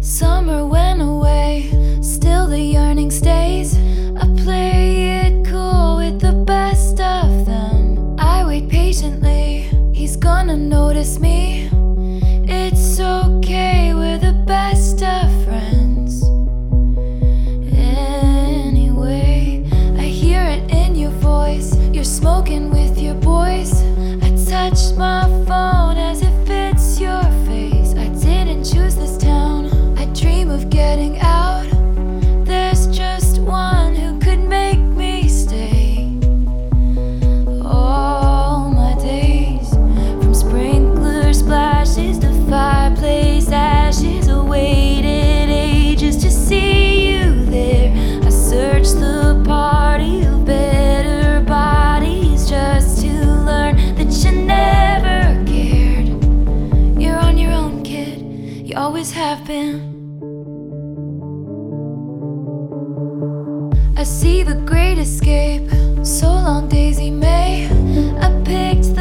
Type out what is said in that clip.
Summer went away, still the yearning stays. I play it cool with the best of them. I wait patiently, he's gonna notice me. It's okay, we're the best of friends. Anyway, I hear it in your voice, you're smoking with your boys. I touch my phone as if it's your face. I didn't choose this town, I dream of getting out. There's just one who could make me stay. All my days, from sprinkler splashes to fireplace ashes, I waited ages to see you there. I searched the party of better bodies just to learn that you never cared. You're on your own, kid, you always have been. I see the great escape, so long Daisy May. I picked